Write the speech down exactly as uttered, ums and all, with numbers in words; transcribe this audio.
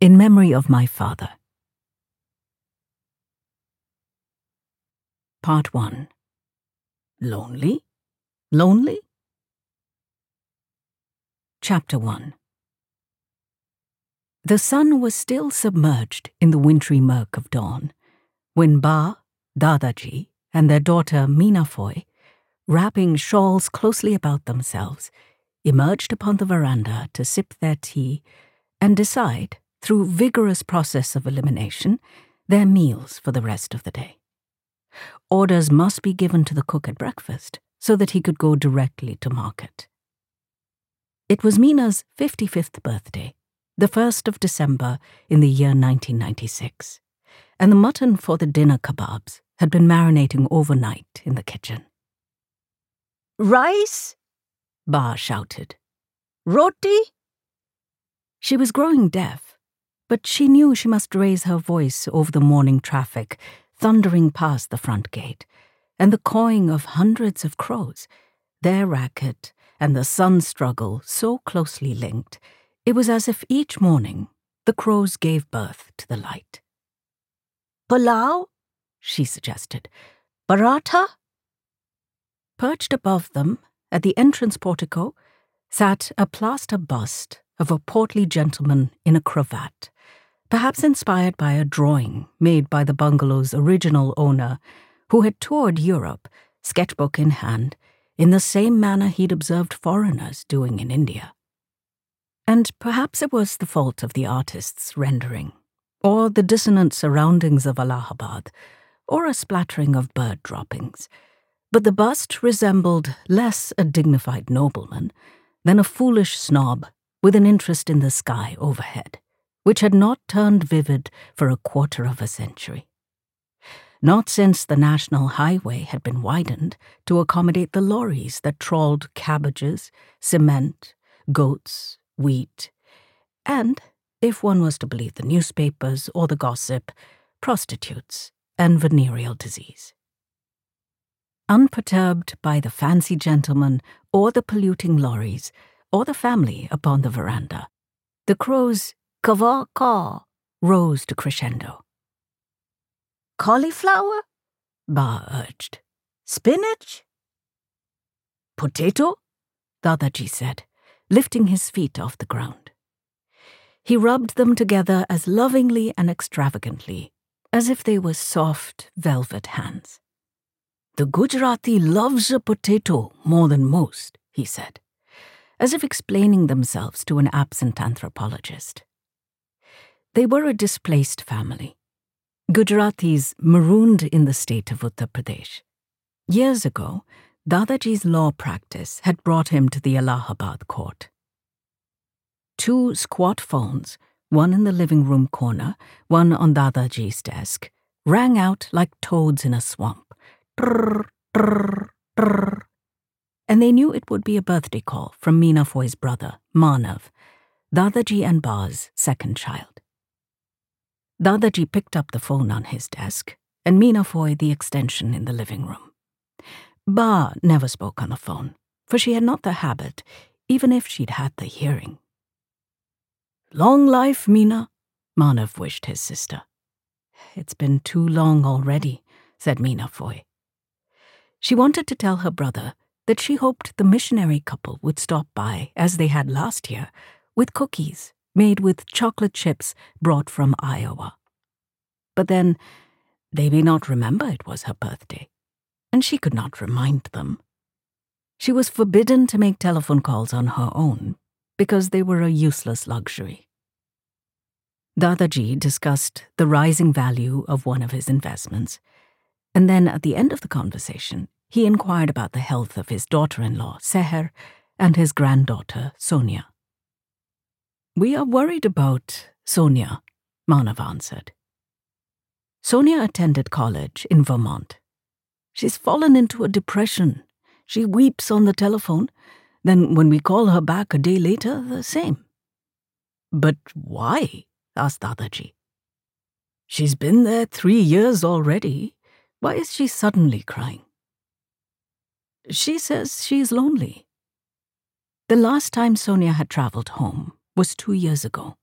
In memory of my father. Part one. Lonely? Lonely? Chapter one. The sun was still submerged in the wintry murk of dawn when Ba, Dadaji, and their daughter Meena Phoi, wrapping shawls closely about themselves, emerged upon the veranda to sip their tea and decide, through vigorous process of elimination, their meals for the rest of the day. Orders must be given to the cook at breakfast so that he could go directly to market. It was Meena's fifty-fifth birthday, the first of December in the year nineteen ninety-six, and the mutton for the dinner kebabs had been marinating overnight in the kitchen. "Rice?" Ba shouted. "Roti?" She was growing deaf, but she knew she must raise her voice over the morning traffic thundering past the front gate, and the cawing of hundreds of crows, their racket and the sun struggle so closely linked, it was as if each morning the crows gave birth to the light. "Pulao?" she suggested. "Paratha?" Perched above them, at the entrance portico, sat a plaster bust of a portly gentleman in a cravat, perhaps inspired by a drawing made by the bungalow's original owner, who had toured Europe, sketchbook in hand, in the same manner he'd observed foreigners doing in India. And perhaps it was the fault of the artist's rendering, or the dissonant surroundings of Allahabad, or a splattering of bird droppings, but the bust resembled less a dignified nobleman than a foolish snob with an interest in the sky overhead, which had not turned vivid for a quarter of a century. Not since the national highway had been widened to accommodate the lorries that trawled cabbages, cement, goats, wheat, and, if one was to believe the newspapers or the gossip, prostitutes and venereal disease. Unperturbed by the fancy gentleman or the polluting lorries or the family upon the veranda, the crows "Kava-ka" rose to crescendo. "Cauliflower?" Ba urged. "Spinach?" "Potato?" Dadaji said, lifting his feet off the ground. He rubbed them together as lovingly and extravagantly as if they were soft velvet hands. "The Gujarati loves a potato more than most," he said, as if explaining themselves to an absent anthropologist. They were a displaced family, Gujaratis marooned in the state of Uttar Pradesh. Years ago, Dadaji's law practice had brought him to the Allahabad court. Two squat phones, one in the living room corner, one on Dadaji's desk, rang out like toads in a swamp. Trrr, trrr, trrr. And they knew it would be a birthday call from Meena Phoi's brother, Manav, Dadaji and Ba's second child. Dadaji picked up the phone on his desk, and Meena Phoi the extension in the living room. Ba never spoke on the phone, for she had not the habit, even if she'd had the hearing. "Long life, Meena," Manav wished his sister. "It's been too long already," said Meena Phoi. She wanted to tell her brother that she hoped the missionary couple would stop by, as they had last year, with cookies made with chocolate chips brought from Iowa. But then, they may not remember it was her birthday, and she could not remind them. She was forbidden to make telephone calls on her own, because they were a useless luxury. Dadaji discussed the rising value of one of his investments, and then at the end of the conversation, he inquired about the health of his daughter-in-law, Seher, and his granddaughter, Sonia. "We are worried about Sonia," Manav answered. "Sonia attended college in Vermont. She's fallen into a depression. She weeps on the telephone. Then when we call her back a day later, the same." "But why?" asked Dadaji. "She's been there three years already. Why is she suddenly crying?" "She says she's lonely." The last time Sonia had traveled home was two years ago.